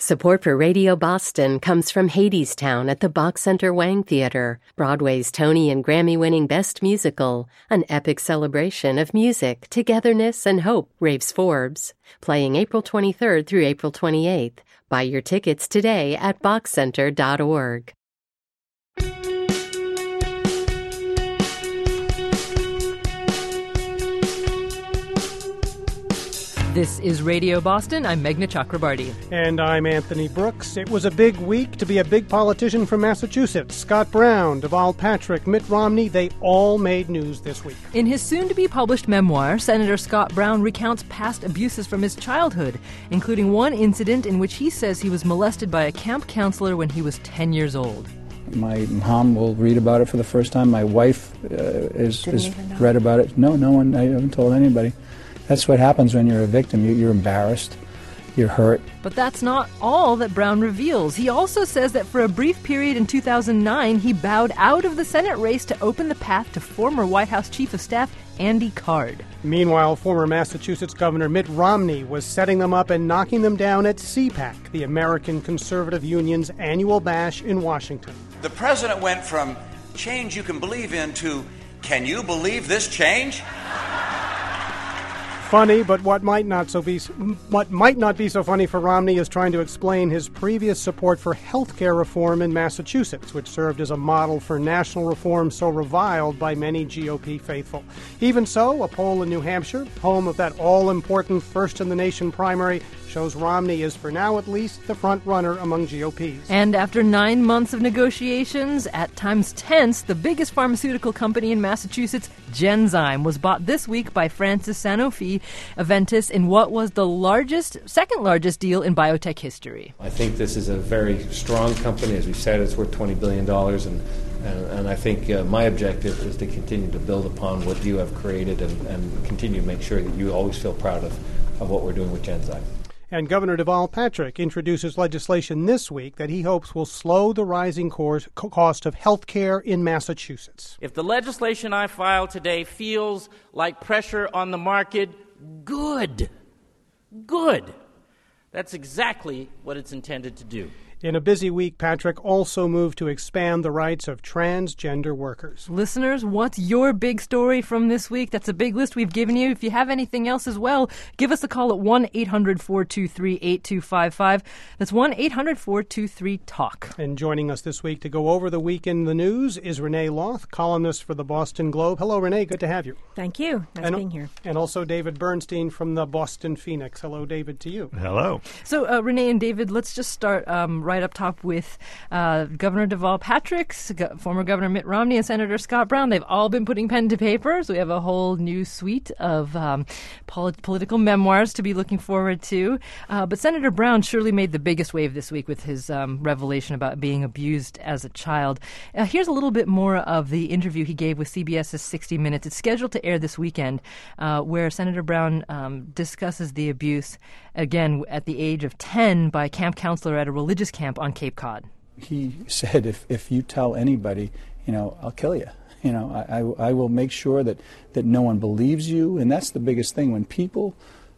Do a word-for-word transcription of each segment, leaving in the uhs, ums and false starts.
Support for Radio Boston comes from Hadestown at the Bach Center Wang Theater, Broadway's Tony and Grammy-winning Best Musical, an epic celebration of music, togetherness, and hope, raves Forbes. Playing April twenty-third through April twenty-eighth. Buy your tickets today at bach center dot org. This is Radio Boston. I'm Meghna Chakrabarty. And I'm Anthony Brooks. It was a big week to be a big politician from Massachusetts. Scott Brown, Deval Patrick, Mitt Romney, they all made news this week. In his soon-to-be-published memoir, Senator Scott Brown recounts past abuses from his childhood, including one incident in which he says he was molested by a camp counselor when he was ten years old. My mom will read about it for the first time. My wife uh, is, is read about it. No, no one, I haven't told anybody. That's what happens when you're a victim. You, you're embarrassed. You're hurt. But that's not all that Brown reveals. He also says that for a brief period in two thousand nine, he bowed out of the Senate race to open the path to former White House Chief of Staff Andy Card. Meanwhile, former Massachusetts Governor Mitt Romney was setting them up and knocking them down at C PAC, the American Conservative Union's annual bash in Washington. The president went from change you can believe in to, can you believe this change? Funny, but what might not so be what might not be so funny for Romney is trying to explain his previous support for health care reform in Massachusetts, which served as a model for national reform so reviled by many G O P faithful. Even so, a poll in New Hampshire, home of that all-important first-in-the-nation primary, shows Romney is, for now at least, the front runner among G O Ps. And after nine months of negotiations, at times tense, the biggest pharmaceutical company in Massachusetts, Genzyme, was bought this week by Francis Sanofi Aventis in what was the largest, second largest deal in biotech history. I think this is a very strong company. As we said, it's worth twenty billion dollars, and, and, and I think uh, my objective is to continue to build upon what you have created and, and continue to make sure that you always feel proud of, of what we're doing with Genzyme. And Governor Deval Patrick introduces legislation this week that he hopes will slow the rising course, cost of health care in Massachusetts. If the legislation I filed today feels like pressure on the market, good. Good. That's exactly what it's intended to do. In a busy week, Patrick also moved to expand the rights of transgender workers. Listeners, what's your big story from this week? That's a big list we've given you. If you have anything else as well, give us a call at one eight hundred four two three eight two five five. That's one eight hundred four two three talk. And joining us this week to go over the week in the news is Renee Loth, columnist for the Boston Globe. Hello, Renee. Good to have you. Thank you. Nice and, being here. And also David Bernstein from the Boston Phoenix. Hello, David, to you. Hello. So, uh, Renee and David, let's just start um, right up top with uh, Governor Deval Patrick, go- former Governor Mitt Romney, and Senator Scott Brown. They've all been putting pen to paper, so we have a whole new suite of um, pol- political memoirs to be looking forward to. Uh, but Senator Brown surely made the biggest wave this week with his um, revelation about being abused as a child. Uh, here's a little bit more of the interview he gave with CBS's sixty minutes. It's scheduled to air this weekend, uh, where Senator Brown um, discusses the abuse, again, at the age of ten by a camp counselor at a religious camp on Cape Cod. He said, if, if you tell anybody, you know, I'll kill you. You know, I, I, I will make sure that, that no one believes you. And that's the biggest thing. When people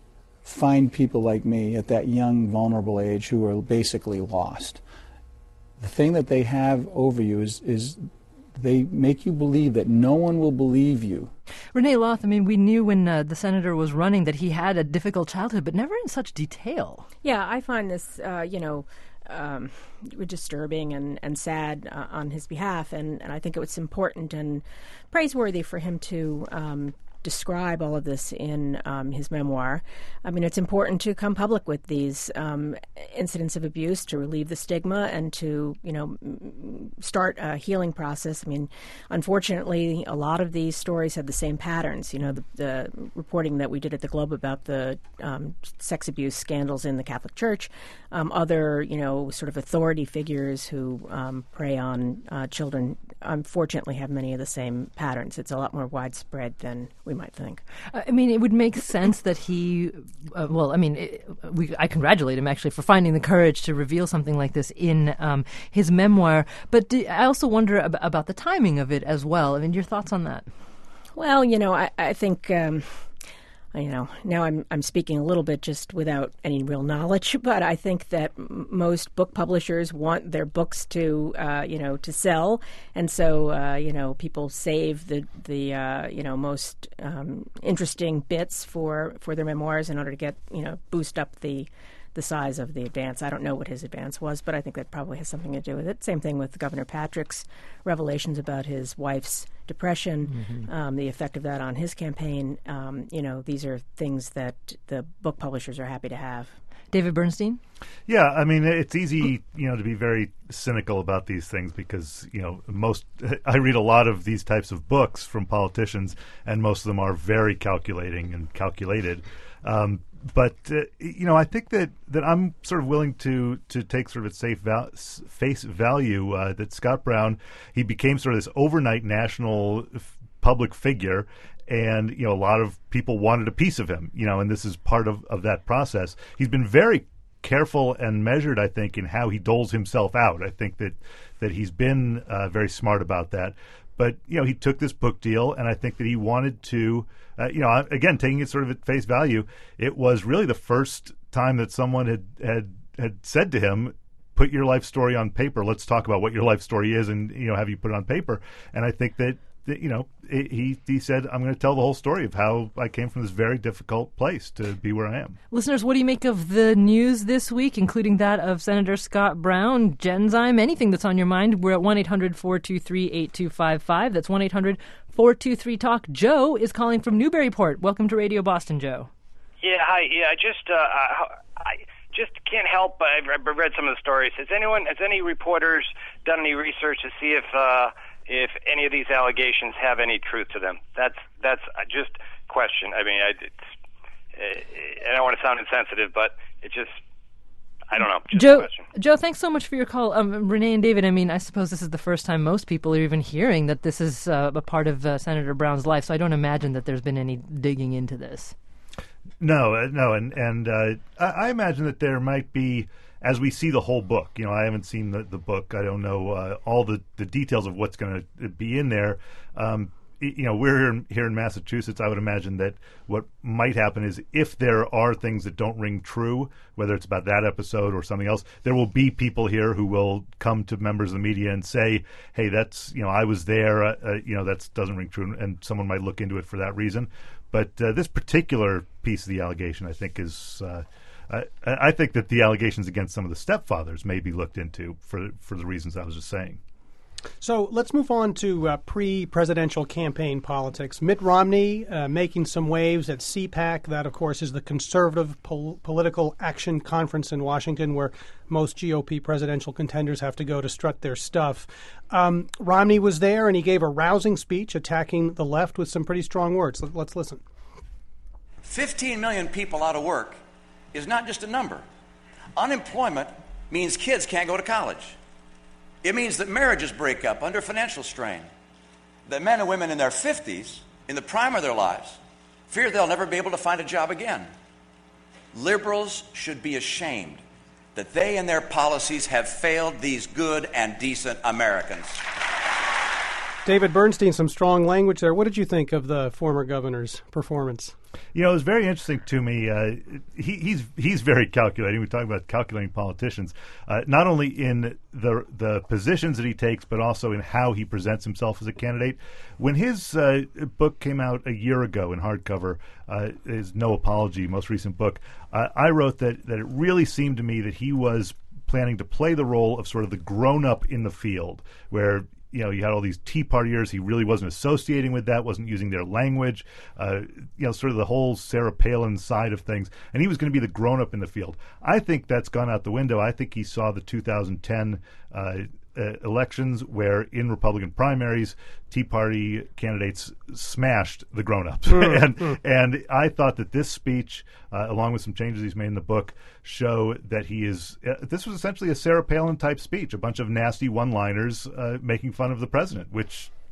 find people like me at that young, vulnerable age who are basically lost, the thing that they have over you is, is they make you believe that no one will believe you. Renee Loth, I mean, we knew when uh, the senator was running that he had a difficult childhood, but never in such detail. Yeah, I find this, uh, you know, um, disturbing and, and sad uh, on his behalf, and, and I think it was important and praiseworthy for him to um, describe all of this in um, his memoir. I mean, it's important to come public with these um, incidents of abuse to relieve the stigma and to, you know, start a healing process. I mean, unfortunately, a lot of these stories have the same patterns. You know, the, the reporting that we did at the Globe about the um, sex abuse scandals in the Catholic Church, um, other, you know, sort of authority figures who um, prey on uh, children, unfortunately have many of the same patterns. It's a lot more widespread than we might think. I mean, it would make sense that he, uh, well, I mean, it, we, I congratulate him actually for finding the courage to reveal something like this in um, his memoir. But do, I also wonder ab- about the timing of it as well. I mean, your thoughts on that? Well, you know, I, I think um, you know, now I'm I'm speaking a little bit just without any real knowledge, but I think that m- most book publishers want their books to, uh, you know, to sell, and so uh, you know, people save the the uh, you know most um, interesting bits for, for their memoirs in order to get you know boost up the the size of the advance. I don't know what his advance was, but I think that probably has something to do with it. Same thing with Governor Patrick's revelations about his wife's depression, mm-hmm. um, the effect of that on his campaign. Um, you know, these are things that the book publishers are happy to have. David Bernstein? Yeah, I mean, it's easy, you know, to be very cynical about these things because, you know, most I read a lot of these types of books from politicians, and most of them are very calculating and calculated. Um, but, uh, you know, I think that, that I'm sort of willing to, to take sort of at safe val- face value uh, that Scott Brown, he became sort of this overnight national f- public figure. And, you know, a lot of people wanted a piece of him, you know, and this is part of, of that process. He's been very careful and measured, I think, in how he doles himself out. I think that, that he's been uh, very smart about that. But, you know, he took this book deal, and I think that he wanted to, uh, you know, again, taking it sort of at face value, it was really the first time that someone had, had, had said to him, put your life story on paper. Let's talk about what your life story is and, you know, have you put it on paper. And I think that, that you know, it, he he said, I'm going to tell the whole story of how I came from this very difficult place to be where I am. Listeners, what do you make of the news this week, including that of Senator Scott Brown, Genzyme, anything that's on your mind? We're at one eight hundred four two three eight two five five. That's one eight hundred four two three talk. Joe is calling from Newburyport. Welcome to Radio Boston, Joe. Yeah, hi. Yeah, I just, uh, I just can't help, but I've, I've read some of the stories. Has anyone, has any reporters done any research to see if, uh, if any of these allegations have any truth to them? That's that's just question. I mean, I, it's, I don't want to sound insensitive, but it just, I don't know. Just Joe, a question. Joe, thanks so much for your call. Um, Renee and David, I mean, I suppose this is the first time most people are even hearing that this is uh, a part of uh, Senator Brown's life, so I don't imagine that there's been any digging into this. No, uh, no, and, and uh, I, I imagine that there might be, as we see the whole book, you know, I haven't seen the, the book. I don't know uh, all the, the details of what's going to be in there. Um, you know, we're here in, here in Massachusetts. I would imagine that what might happen is if there are things that don't ring true, whether it's about that episode or something else, there will be people here who will come to members of the media and say, hey, that's, you know, I was there, uh, uh, you know, that doesn't ring true, and someone might look into it for that reason. But uh, this particular piece of the allegation, I think, is uh, I, I think that the allegations against some of the stepfathers may be looked into for for the reasons I was just saying. So let's move on to uh, pre-presidential campaign politics. Mitt Romney uh, making some waves at C PAC. That, of course, is the Conservative Pol- Political Action Conference in Washington, where most G O P presidential contenders have to go to strut their stuff. Um, Romney was there, and he gave a rousing speech attacking the left with some pretty strong words. Let, let's listen. fifteen million people out of work is not just a number. Unemployment means kids can't go to college. It means that marriages break up under financial strain. That men and women in their fifties, in the prime of their lives, fear they'll never be able to find a job again. Liberals should be ashamed that they and their policies have failed these good and decent Americans. David Bernstein, some strong language there. What did you think of the former governor's performance? You know, it was very interesting to me. Uh, he, he's he's very calculating. We talk about calculating politicians, uh, not only in the the positions that he takes, but also in how he presents himself as a candidate. When his uh, book came out a year ago in hardcover, uh, his No Apology, most recent book, uh, I wrote that, that it really seemed to me that he was planning to play the role of sort of the grown-up in the field, where you know, you had all these Tea Partiers. He really wasn't associating with that, wasn't using their language, uh, you know, sort of the whole Sarah Palin side of things. And he was going to be the grown-up in the field. I think that's gone out the window. I think he saw the two thousand ten uh, uh, elections where in Republican primaries, Tea Party candidates smashed the grown-ups. and, and I thought that this speech, uh, along with some changes he's made in the book, show that he is uh, – this was essentially a Sarah Palin-type speech, a bunch of nasty one-liners uh, making fun of the president, which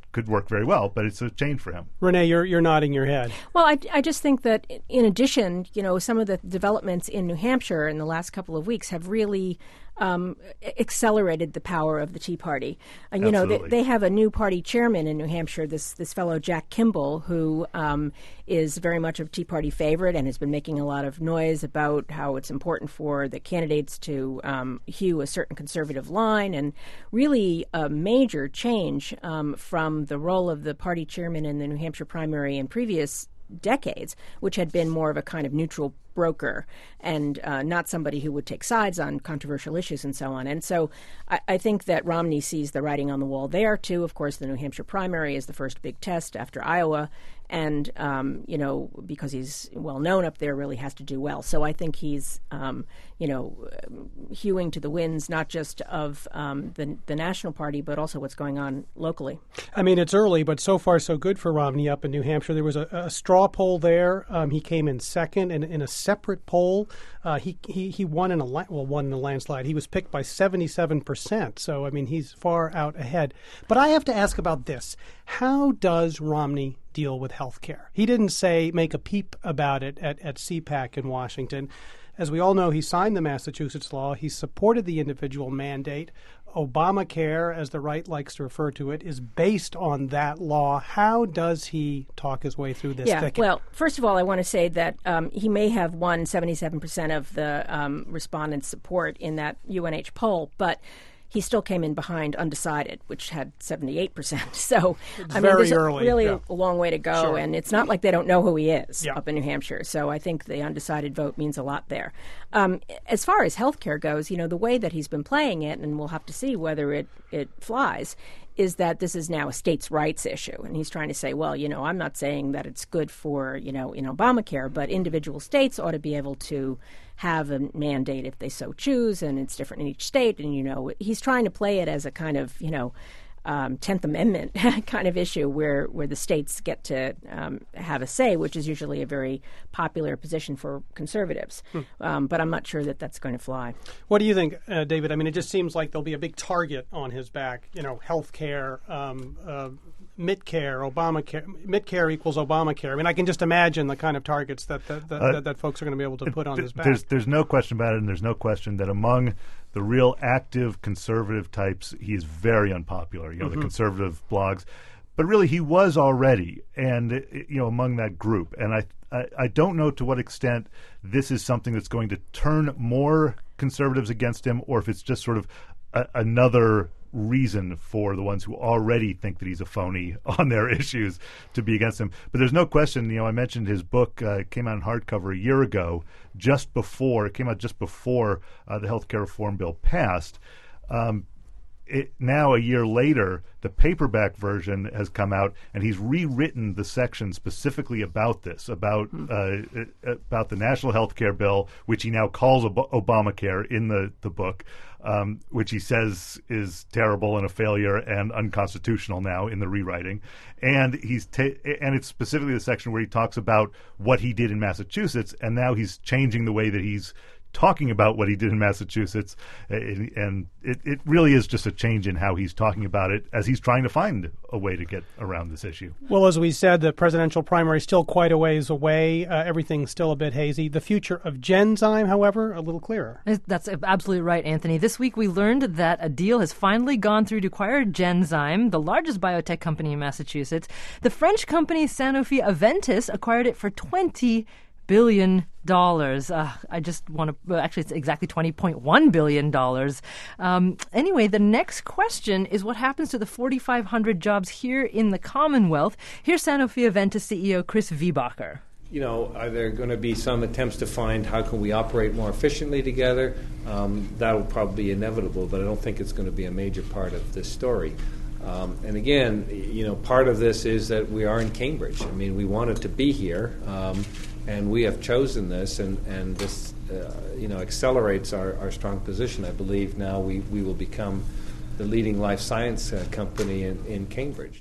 could work very well, but it's a change for him. Renee, you're you're nodding your head. Well, I, I just think that in addition, you know, some of the developments in New Hampshire in the last couple of weeks have really um, accelerated the power of the Tea Party. And, you Absolutely. know, they, they have a new party chairman in New Hampshire, this this fellow Jack Kimball, who um, is very much a Tea Party favorite and has been making a lot of noise about how it's important for the candidates to um, hew a certain conservative line, and really a major change um, from the role of the party chairman in the New Hampshire primary in previous decades, which had been more of a kind of neutral broker and uh, not somebody who would take sides on controversial issues and so on. And so I, I think that Romney sees the writing on the wall there, too. Of course, the New Hampshire primary is the first big test after Iowa. And, um, you know, because he's well known up there, really has to do well. So I think he's, um, you know, hewing to the winds, not just of um, the, the national party, but also what's going on locally. I mean, it's early, but so far so good for Romney up in New Hampshire. There was a, a straw poll there. Um, he came in second, and in a separate poll, uh, he, he he won in a la- well won in a landslide. He was picked by seventy-seven percent. So I mean, he's far out ahead. But I have to ask about this: how does Romney deal with health care? He didn't say make a peep about it at, at C PAC in Washington. As we all know, he signed the Massachusetts law. He supported the individual mandate. Obamacare, as the right likes to refer to it, is based on that law. How does he talk his way through this yeah, thicket? Well, first of all, I want to say that um, he may have won seventy-seven percent of the um, respondents' support in that U N H poll, but he still came in behind undecided, which had seventy-eight percent. So, it's I mean, very there's a, early, really yeah. a long way to go, Sure. and it's not like they don't know who he is Yeah. up in New Hampshire. So I think the undecided vote means a lot there. Um, as far as health care goes, you know, the way that he's been playing it, and we'll have to see whether it, it flies, is that this is now a states' rights issue. And he's trying to say, well, you know, I'm not saying that it's good for, you know, in Obamacare, but individual states ought to be able to have a mandate if they so choose, and it's different in each state. And, you know, he's trying to play it as a kind of, you know, um, tenth Amendment kind of issue where, where the states get to um, have a say, which is usually a very popular position for conservatives. Hmm. Um, but I'm not sure that that's going to fly. What do you think, uh, David? I mean, it just seems like there'll be a big target on his back, you know, health care, um, uh, Medicare, Obamacare. Medicare equals Obamacare. I mean, I can just imagine the kind of targets that that, that, uh, that, that folks are going to be able to put on th- his back. There's, there's no question about it, and there's no question that among the real active conservative types, he is very unpopular, you know, mm-hmm. the conservative blogs. But really, he was already, and, you know, among that group. And I, I, I don't know to what extent this is something that's going to turn more conservatives against him, or if it's just sort of a, another reason for the ones who already think that he's a phony on their issues to be against him. But there's no question, you know, I mentioned his book uh, came out in hardcover a year ago, just before, it came out just before uh, the health care reform bill passed. Um, it, now, a year later, the paperback version has come out, and he's rewritten the section specifically about this, about uh, about the national health care bill, which he now calls Ob- Obamacare in the, the book, um, which he says is terrible and a failure and unconstitutional now in the rewriting. And he's ta- and it's specifically the section where he talks about what he did in Massachusetts, and now he's changing the way that he's talking about what he did in Massachusetts, and, and it, it really is just a change in how he's talking about it as he's trying to find a way to get around this issue. Well, as we said, the presidential primary is still quite a ways away. Uh, everything's still a bit hazy. The future of Genzyme, however, a little clearer. That's absolutely right, Anthony. This week we learned that a deal has finally gone through to acquire Genzyme, the largest biotech company in Massachusetts. The French company Sanofi Aventis acquired it for twenty billion dollars. Uh, I just want to, well, actually, it's exactly twenty point one billion dollars. Um, anyway, the next question is what happens to the forty-five hundred jobs here in the Commonwealth? Here's Sanofi Aventis C E O Chris Viehbacher. You know, are there going to be some attempts to find how can we operate more efficiently together? Um, that will probably be inevitable, but I don't think it's going to be a major part of this story. Um, and again, you know, part of this is that we are in Cambridge. I mean, we wanted to be here, um, and we have chosen this, and, and this, uh, you know, accelerates our, our strong position. I believe now we, we will become the leading life science uh, company in, in Cambridge.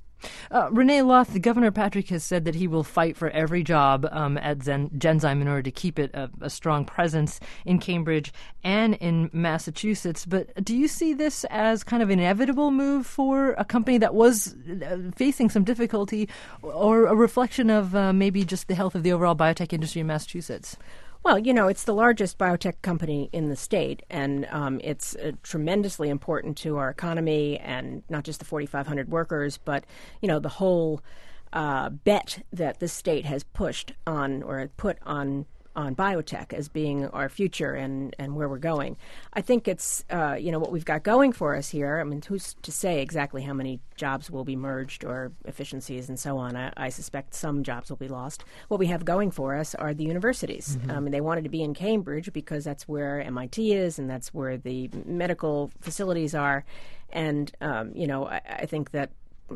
Uh, Renee Loth, the Governor Patrick has said that he will fight for every job um, at Zen- Genzyme in order to keep it a, a strong presence in Cambridge and in Massachusetts. But do you see this as kind of an inevitable move for a company that was uh, facing some difficulty, or a reflection of uh, maybe just the health of the overall biotech industry in Massachusetts? Well, you know, it's the largest biotech company in the state, and um, it's uh, tremendously important to our economy, and not just the forty-five hundred workers, but, you know, the whole uh, bet that this state has pushed on or put on on biotech as being our future and, and where we're going. I think it's, uh, you know, what we've got going for us here. I mean, who's to say exactly how many jobs will be merged or efficiencies and so on? I, I suspect some jobs will be lost. What we have going for us are the universities. Mm-hmm. I mean, they wanted to be in Cambridge because that's where M I T is and that's where the medical facilities are. And, um, you know, I, I think that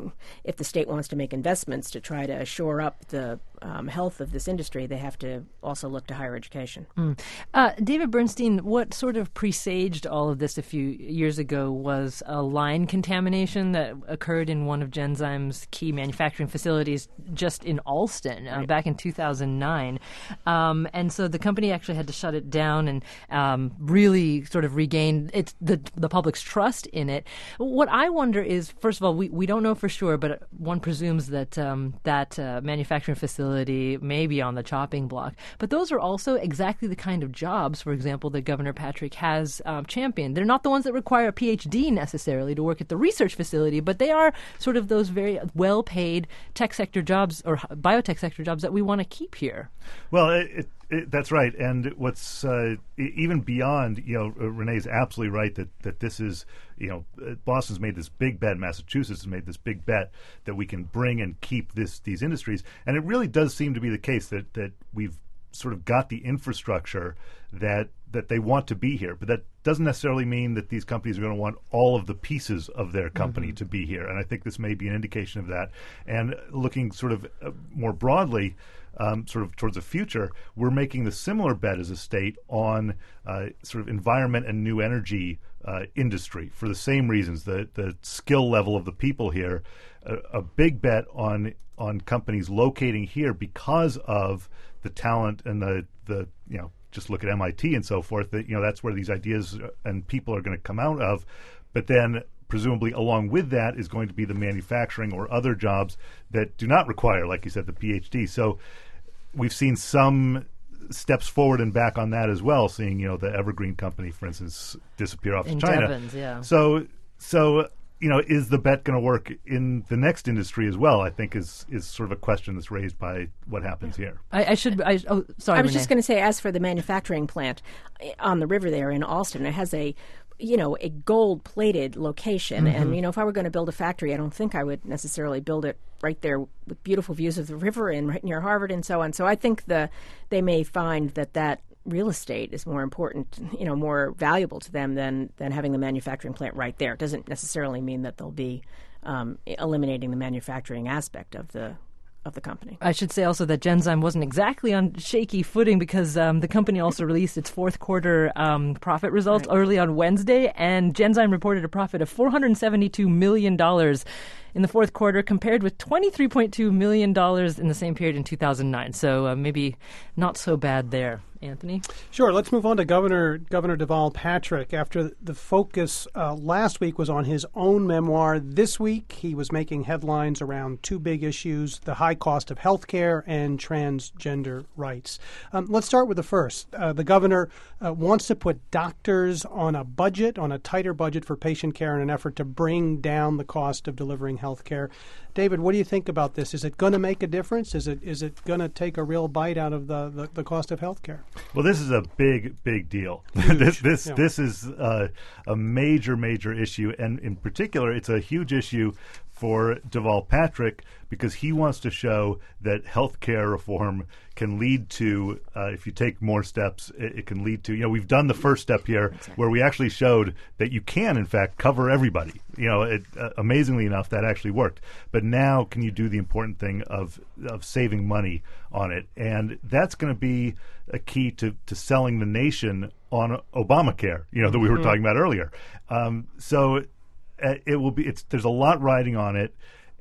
if the state wants to make investments to try to shore up the um, health of this industry, they have to also look to higher education. Mm. Uh, David Bernstein, what sort of presaged all of this a few years ago was a line contamination that occurred in one of Genzyme's key manufacturing facilities just in Alston uh, right. back in two thousand nine. Um, and so the company actually had to shut it down and um, really sort of regain its, the, the public's trust in it. What I wonder is, first of all, we, we don't know for sure, but one presumes that um, that uh, manufacturing facility may be on the chopping block. But those are also exactly the kind of jobs, for example, that Governor Patrick has um, championed. They're not the ones that require a P H D necessarily to work at the research facility, but they are sort of those very well-paid tech sector jobs or biotech sector jobs that we want to keep here. Well, it, it, it, that's right. And what's uh, even beyond, you know, Renee's absolutely right that, that this is, you know, Boston's made this big bet, Massachusetts has made this big bet that we can bring and keep this these industries. And it really does seem to be the case that, that we've sort of got the infrastructure that that they want to be here. But that doesn't necessarily mean that these companies are going to want all of the pieces of their company mm-hmm. to be here. And I think this may be an indication of that. And looking sort of uh, more broadly, Um, sort of towards the future, we're making the similar bet as a state on uh, sort of environment and new energy uh, industry for the same reasons. The the skill level of the people here, a, a big bet on on companies locating here because of the talent and the the you know just look at M I T and so forth. That you know that's where these ideas and people are going to come out of, but then presumably along with that is going to be the manufacturing or other jobs that do not require, like you said, the P H D. So we've seen some steps forward and back on that as well, seeing, you know, the Evergreen company, for instance, disappear off in to China. Devons, yeah. So, so you know, is the bet going to work in the next industry as well, I think is is sort of a question that's raised by what happens here. I, I should, I, oh, sorry, I was Renee. just going to say, as for the manufacturing plant on the river there in Alston, it has a you know, a gold-plated location. Mm-hmm. And, you know, if I were going to build a factory, I don't think I would necessarily build it right there with beautiful views of the river and right near Harvard and so on. So I think the they may find that that real estate is more important, you know, more valuable to them than, than having the manufacturing plant right there. It doesn't necessarily mean that they'll be um, eliminating the manufacturing aspect of the of the company. I should say also that Genzyme wasn't exactly on shaky footing because um, the company also released its fourth quarter um, profit results right. early on Wednesday, and Genzyme reported a profit of four hundred seventy-two million dollars in the fourth quarter compared with twenty-three point two million dollars in the same period in two thousand nine. So uh, maybe not so bad there. Anthony? Sure. Let's move on to Governor Governor Deval Patrick. After the focus uh, last week was on his own memoir, this week he was making headlines around two big issues, the high cost of health care and transgender rights. Um, let's start with the first. Uh, the governor uh, wants to put doctors on a budget, on a tighter budget for patient care in an effort to bring down the cost of delivering health care. David, what do you think about this? Is it going to make a difference? Is it is it going to take a real bite out of the, the, the cost of health care? Well, this is a big, big deal. this this, yeah. this is uh, a major, major issue. And in particular, it's a huge issue for Deval Patrick because he wants to show that health care reform can lead to, uh, if you take more steps, it, it can lead to, you know, we've done the first step here exactly. where we actually showed that you can, in fact, cover everybody. You know, it, uh, amazingly enough, that actually worked. But now can you do the important thing of of saving money on it? And that's going to be a key to, to selling the nation on Obamacare, you know, that we were mm-hmm. talking about earlier. Um, so uh, it will be, it's there's a lot riding on it.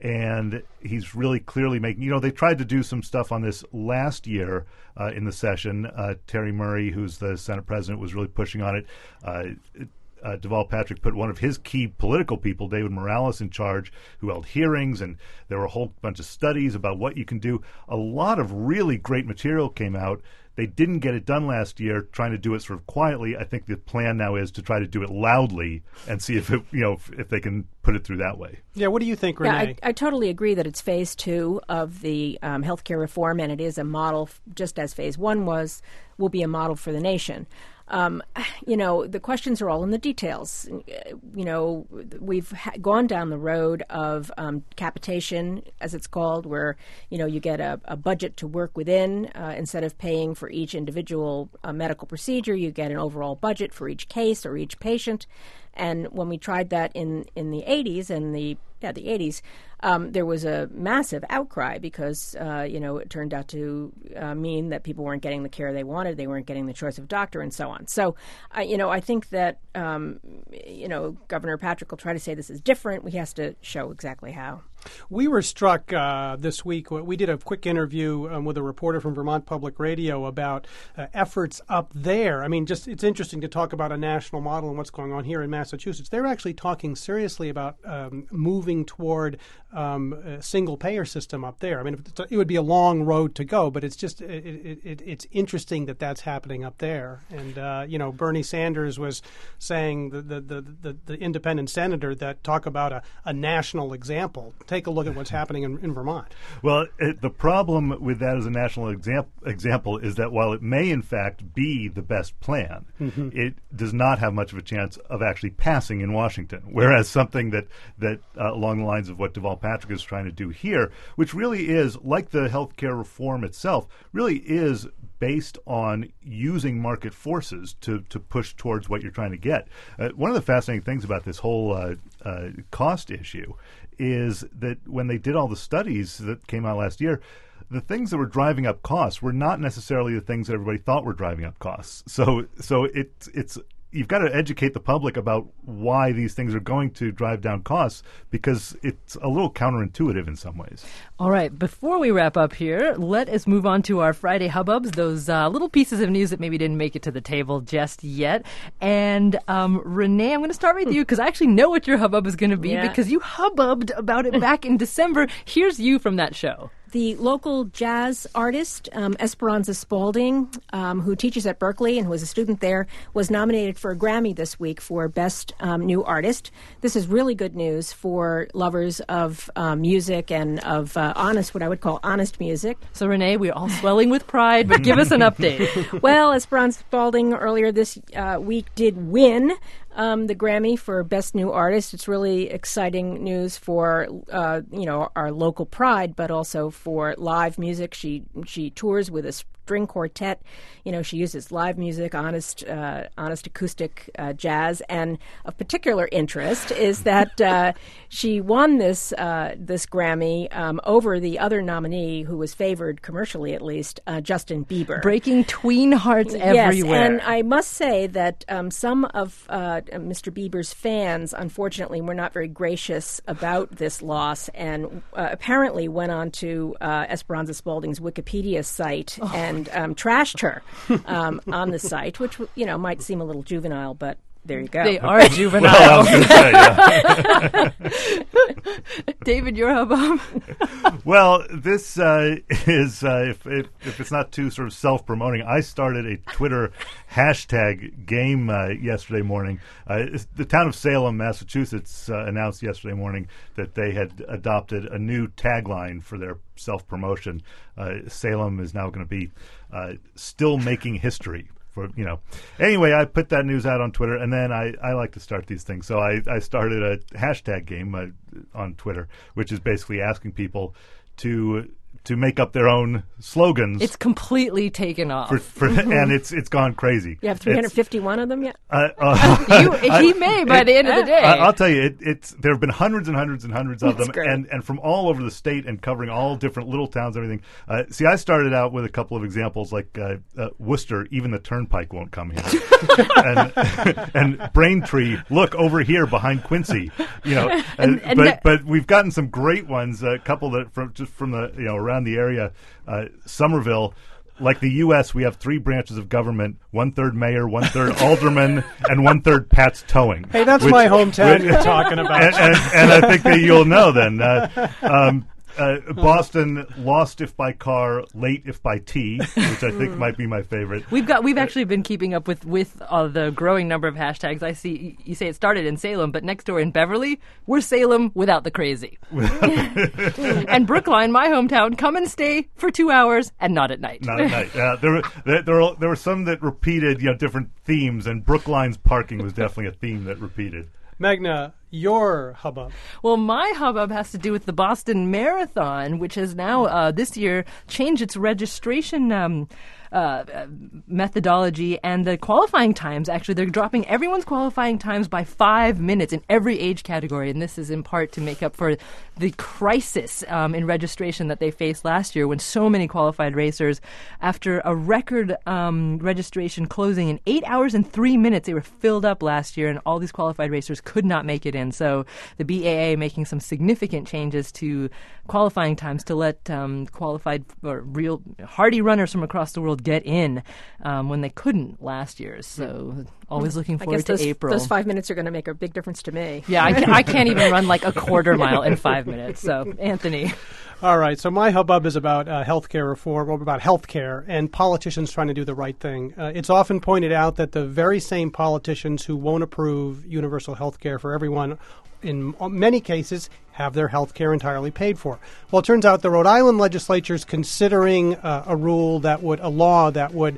And he's really clearly making, you know, they tried to do some stuff on this last year uh, in the session. Uh, Terry Murray, who's the Senate president, was really pushing on it. Uh, uh, Deval Patrick put one of his key political people, David Morales, in charge, who held hearings, and there were a whole bunch of studies about what you can do. A lot of really great material came out. They didn't get it done last year, trying to do it sort of quietly. I think the plan now is to try to do it loudly and see if it, you know, if, if they can put it through that way. Yeah, what do you think, yeah, Renee? I, I totally agree that it's phase two of the um, healthcare reform, and it is a model, just as phase one was, will be a model for the nation. Um, you know, the questions are all in the details. You know, we've ha- gone down the road of um, capitation, as it's called, where, you know, you get a, a budget to work within. Uh, instead of paying for each individual uh, medical procedure, you get an overall budget for each case or each patient. And when we tried that in, in the eighties and the yeah the eighties, um, there was a massive outcry because uh, you know it turned out to uh, mean that people weren't getting the care they wanted, they weren't getting the choice of doctor, and so on. So, uh, you know, I think that um, you know Governor Patrick will try to say this is different. He has to show exactly how. We were struck uh, this week. We did a quick interview um, with a reporter from Vermont Public Radio about uh, efforts up there. I mean, just it's interesting to talk about a national model and what's going on here in Massachusetts. They're actually talking seriously about um, moving toward um, a single-payer system up there. I mean, it's a, it would be a long road to go, but it's just it, it, it, it's interesting that that's happening up there. And uh, you know, Bernie Sanders was saying the the the, the, the independent senator that talk about a, a national example. Take a look at what's happening in, in Vermont. Well, it, the problem with that as a national exam- example is that while it may, in fact, be the best plan, mm-hmm. it does not have much of a chance of actually passing in Washington. Whereas something that, that uh, along the lines of what Deval Patrick is trying to do here, which really is, like the healthcare reform itself, really is based on using market forces to, to push towards what you're trying to get. Uh, one of the fascinating things about this whole uh, uh, cost issue is that when they did all the studies that came out last year, the things that were driving up costs were not necessarily the things that everybody thought were driving up costs. So, so it, it's you've got to educate the public about why these things are going to drive down costs, because it's a little counterintuitive in some ways. All right, before we wrap up here, let us move on to our Friday hubbubs, those uh, little pieces of news that maybe didn't make it to the table just yet. And um, Renee, I'm going to start with you because I actually know what your hubbub is going to be yeah. because you hubbubbed about it back in December. Here's you from that show. The local jazz artist, um, Esperanza Spalding, um, who teaches at Berkeley and who was a student there, was nominated for a Grammy this week for Best um, New Artist. This is really good news for lovers of um, music and of uh, honest, what I would call honest music. So, Renee, we're all swelling with pride, but give us an update. Well, Esperanza Spalding earlier this uh, week did win Um, the Grammy for Best New Artist. It's really exciting news for uh, you know our local pride, but also for live music. She she tours with a string quartet. You know, she uses live music, honest uh, honest acoustic uh, jazz, and of particular interest is that uh, she won this uh, this Grammy um, over the other nominee, who was favored commercially at least, uh, Justin Bieber. Breaking tween hearts everywhere. Yes, and I must say that um, some of uh, Mister Bieber's fans, unfortunately, were not very gracious about this loss, and uh, apparently went on to uh, Esperanza Spalding's Wikipedia site oh. and um, trashed her um, on the site, which, you know, might seem a little juvenile, but there you go. They are juvenile. Well, I was gonna say, yeah. David, your hubbub. Well, this uh, is, uh, if, if if it's not too sort of self-promoting, I started a Twitter hashtag game uh, yesterday morning. Uh, the town of Salem, Massachusetts, uh, announced yesterday morning that they had adopted a new tagline for their self-promotion. Uh, Salem is now going to be uh, still making history. For, you know, anyway, I put that news out on Twitter, and then I, I like to start these things. So I, I started a hashtag game uh, on Twitter, which is basically asking people to to make up their own slogans. It's completely taken off. For, for, and it's it's gone crazy. You have three hundred fifty-one it's, of them yet? Uh, uh, you, he may by it, the end of the day. I, I'll tell you, it, it's there have been hundreds and hundreds and hundreds of That's them, great. and and from all over the state and covering all different little towns, and everything. Uh, see, I started out with a couple of examples like uh, uh, Worcester. Even the turnpike won't come here, and, and Braintree. Look over here behind Quincy. You know, And- and, and but that- but we've gotten some great ones. A couple that from just from the you know around the area. Uh, Somerville, like the U S, we have three branches of government: one third mayor, one third alderman, and one third Pat's Towing. Hey, that's which- my hometown which- you're talking about. And, and, and I think that you'll know then. Uh, um, uh, Boston, lost if by car, late if by tea, which I think might be my favorite. We've got we've actually been keeping up with with uh, the growing number of hashtags. I see you say it started in Salem, but next door in Beverly, we're Salem without the crazy. And Brookline, my hometown, come and stay for two hours and not at night. Not at night. Uh, there, were, there, there, were, there were some that repeated, you know, different themes, and Brookline's parking was definitely a theme that repeated. Magna, your hubbub. Well, my hubbub has to do with the Boston Marathon, which has now uh, this year changed its registration um, uh, uh, methodology and the qualifying times. Actually, they're dropping everyone's qualifying times by five minutes in every age category, and this is in part to make up for the crisis um, in registration that they faced last year when so many qualified racers, after a record um, registration closing in eight hours and three minutes, they were filled up last year, and all these qualified racers could not make it in. So the B A A making some significant changes to qualifying times to let um, qualified or real hardy runners from across the world get in um, when they couldn't last year. So always looking I forward guess those, to April. those five minutes are going to make a big difference to me. Yeah, I, ca- I can't even run like a quarter mile in five minutes. So, Anthony. All right, so my hubbub is about uh, healthcare reform, or about healthcare, and politicians trying to do the right thing. Uh, it's often pointed out that the very same politicians who won't approve universal healthcare for everyone, in many cases, have their health care entirely paid for. Well, it turns out the Rhode Island legislature is considering uh, a rule that would, a law that would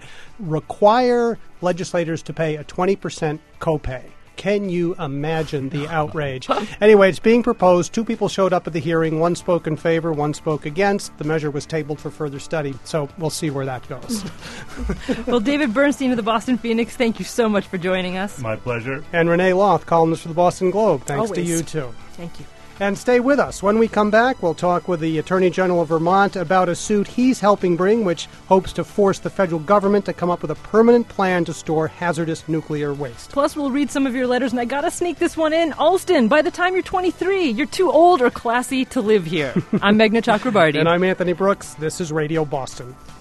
require legislators to pay a twenty percent copay. Can you imagine the outrage? Anyway, it's being proposed. Two people showed up at the hearing. One spoke in favor, one spoke against. The measure was tabled for further study. So we'll see where that goes. Well, David Bernstein of the Boston Phoenix, thank you so much for joining us. My pleasure. And Renee Loth, columnist for the Boston Globe. Thanks Always. to you, too. Thank you. And stay with us. When we come back, we'll talk with the Attorney General of Vermont about a suit he's helping bring, which hopes to force the federal government to come up with a permanent plan to store hazardous nuclear waste. Plus, we'll read some of your letters, and I gotta sneak this one in. Alston, by the time you're twenty-three, you're too old or classy to live here. I'm Meghna Chakrabarti. And I'm Anthony Brooks. This is Radio Boston.